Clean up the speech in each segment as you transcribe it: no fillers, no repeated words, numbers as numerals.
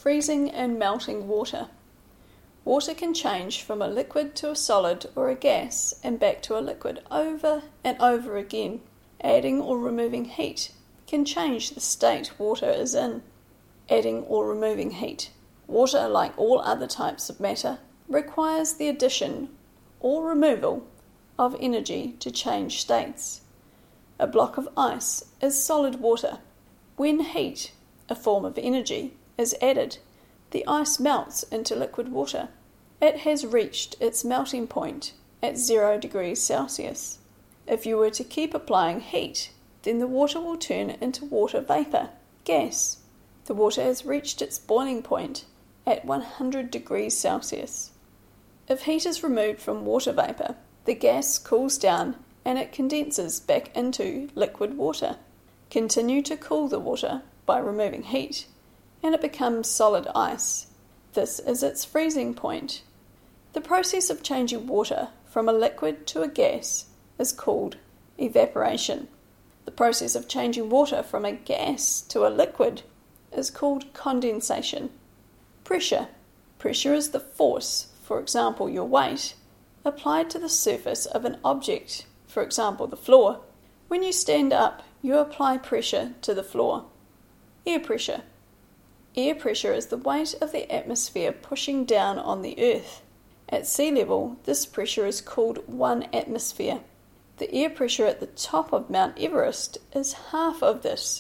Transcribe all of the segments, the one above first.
freezing and melting water. Water can change from a liquid to a solid or a gas and back to a liquid over and over again. Adding or removing heat can change the state water is in. Adding or removing heat. Water, like all other types of matter, requires the addition or removal of energy to change states. A block of ice is solid water. When heat, a form of energy, is added, the ice melts into liquid water. It has reached its melting point at 0 degrees Celsius. If you were to keep applying heat, then the water will turn into water vapor, gas. The water has reached its boiling point at 100 degrees Celsius. If heat is removed from water vapor, the gas cools down and it condenses back into liquid water. Continue to cool the water by removing heat, and it becomes solid ice. This is its freezing point. The process of changing water from a liquid to a gas is called evaporation. The process of changing water from a gas to a liquid is called condensation. Pressure. Pressure is the force, for example your weight, applied to the surface of an object, for example the floor. When you stand up, you apply pressure to the floor. Air pressure. Air pressure is the weight of the atmosphere pushing down on the earth. At sea level, this pressure is called 1 atmosphere. The air pressure at the top of Mount Everest is half of this,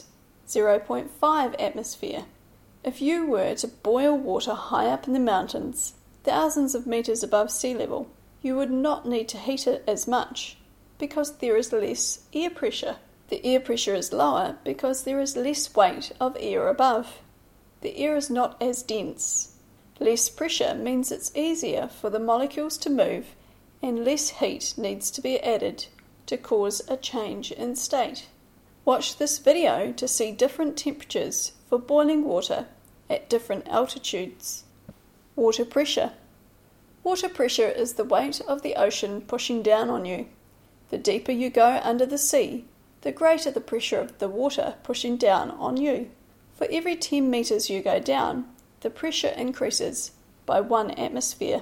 0.5 atmosphere. If you were to boil water high up in the mountains, thousands of meters above sea level, you would not need to heat it as much, because there is less air pressure. The air pressure is lower because there is less weight of air above. The air is not as dense. Less pressure means it's easier for the molecules to move, and less heat needs to be added to cause a change in state. Watch this video to see different temperatures for boiling water at different altitudes. Water pressure. Water pressure is the weight of the ocean pushing down on you. The deeper you go under the sea, the greater the pressure of the water pushing down on you. For every 10 meters you go down, the pressure increases by 1 atmosphere.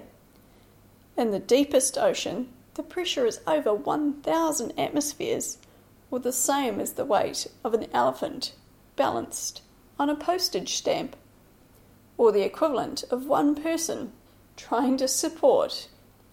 In the deepest ocean, the pressure is over 1,000 atmospheres, or the same as the weight of an elephant balanced on a postage stamp, or the equivalent of 1 person trying to support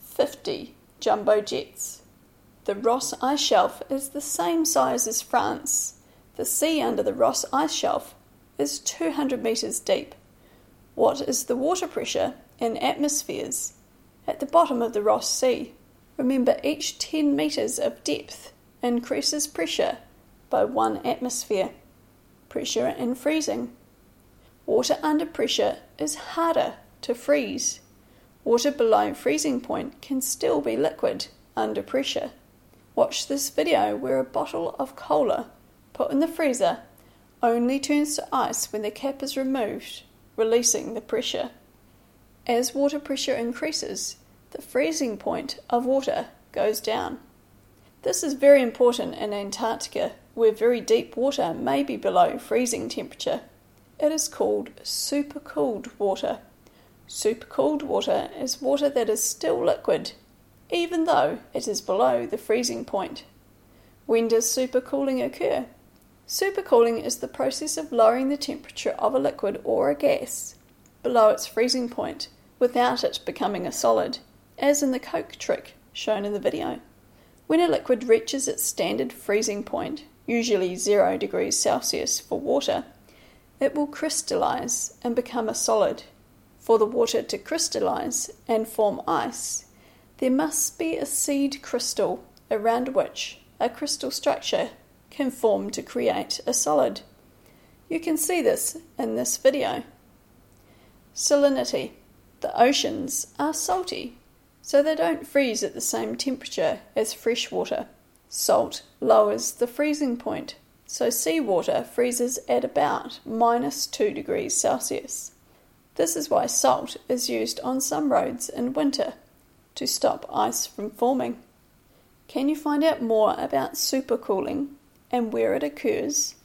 50 jumbo jets. The Ross Ice Shelf is the same size as France. The sea under the Ross Ice Shelf is 200 meters deep. What is the water pressure in atmospheres at the bottom of the Ross Sea? Remember, each 10 meters of depth increases pressure by 1 atmosphere. Pressure in freezing. Water under pressure is harder to freeze. Water below freezing point can still be liquid under pressure. Watch this video where a bottle of cola put in the freezer only turns to ice when the cap is removed, releasing the pressure. As water pressure increases, the freezing point of water goes down. This is very important in Antarctica, where very deep water may be below freezing temperature. It is called supercooled water. Supercooled water is water that is still liquid, even though it is below the freezing point. When does supercooling occur? Supercooling is the process of lowering the temperature of a liquid or a gas below its freezing point without it becoming a solid, as in the Coke trick shown in the video. When a liquid reaches its standard freezing point, usually 0 degrees Celsius for water, it will crystallize and become a solid. For the water to crystallize and form ice, there must be a seed crystal around which a crystal structure can form to create a solid. You can see this in this video. Salinity. The oceans are salty, so they don't freeze at the same temperature as fresh water. Salt lowers the freezing point, so seawater freezes at about -2 degrees Celsius. This is why salt is used on some roads in winter to stop ice from forming. Can you find out more about supercooling and where it occurs?